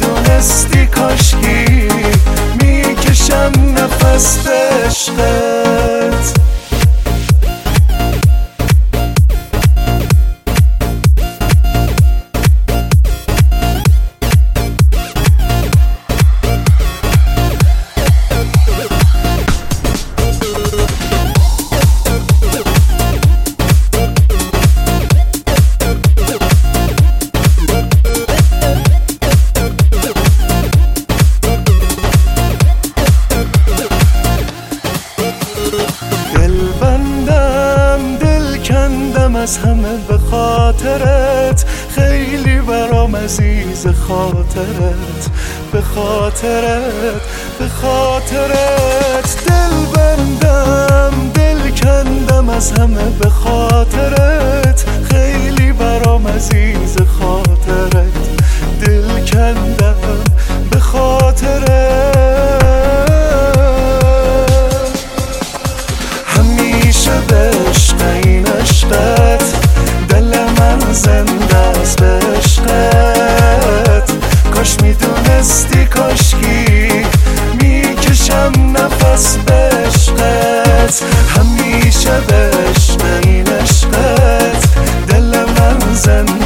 میدونستی کاشکی میکشم نفس به عشقت. از همه به خاطرت، خیلی برام عزیز خاطرت، به خاطرت، به خاطرت. دل بندم دل کندم از همه به خاطرت، خیلی برام عزیز خاطرت، دل کندم به خاطرت. همیشه به عشق این عشقت، دل من زنده است به عشقت. کاش میدونستی کاشکی میکشم نفس به عشقت. همیشه به عشق این عشقت، دل من زنده